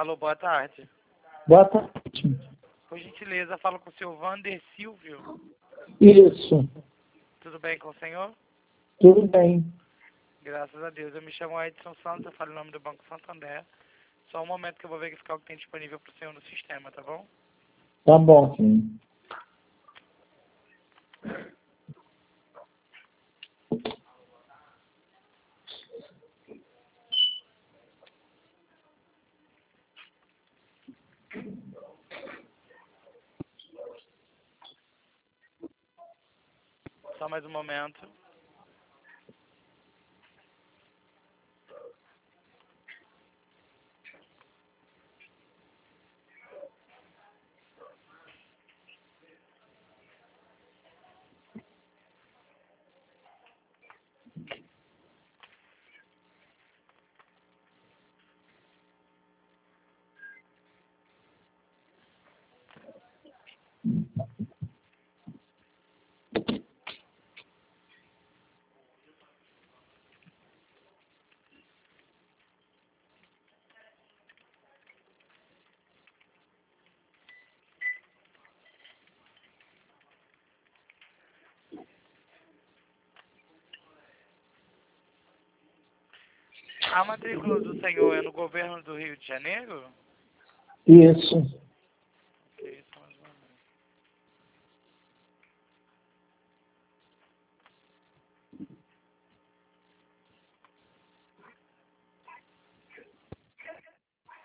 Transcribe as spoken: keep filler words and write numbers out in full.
Alô, boa tarde. Boa tarde. Por gentileza, falo com o senhor Vander Silvio. Isso, Tudo bem com o senhor? tudo bem. Graças a Deus. Eu me chamo Edson Santos, eu falo em nome do Banco Santander. Só um momento que eu vou verificar o que tem disponível para o senhor no sistema, tá bom? Tá bom, sim. Só mais um momento. A matrícula do senhor é no governo do Rio de Janeiro? Isso,